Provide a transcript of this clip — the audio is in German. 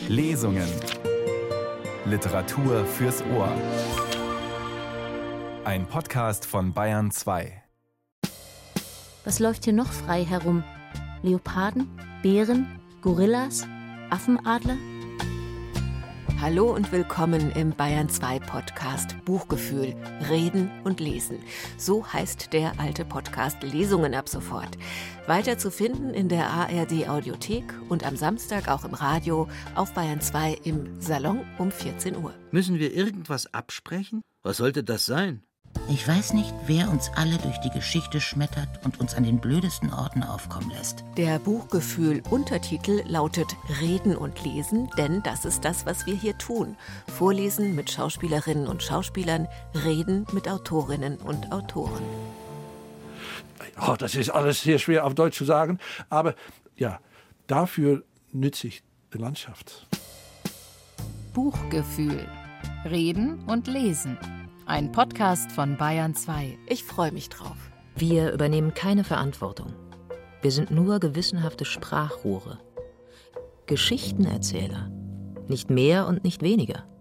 Lesungen. Literatur fürs Ohr. Ein Podcast von Bayern 2. Was läuft hier noch frei herum? Leoparden? Bären? Gorillas? Affenadler? Hallo und willkommen im Bayern 2 Podcast Buchgefühl, Reden und Lesen. So heißt der alte Podcast Lesungen ab sofort. Weiter zu finden in der ARD Audiothek und am Samstag auch im Radio auf Bayern 2 im Salon um 14 Uhr. Müssen wir irgendwas absprechen? Was sollte das sein? Ich weiß nicht, wer uns alle durch die Geschichte schmettert und uns an den blödesten Orten aufkommen lässt. Der Buchgefühl-Untertitel lautet Reden und Lesen, denn das ist das, was wir hier tun. Vorlesen mit Schauspielerinnen und Schauspielern, reden mit Autorinnen und Autoren. Oh, das ist alles sehr schwer auf Deutsch zu sagen, aber ja, dafür nütze ich die Landschaft. Buchgefühl, Reden und Lesen. Ein Podcast von Bayern 2. Ich freue mich drauf. Wir übernehmen keine Verantwortung. Wir sind nur gewissenhafte Sprachrohre. Geschichtenerzähler. Nicht mehr und nicht weniger.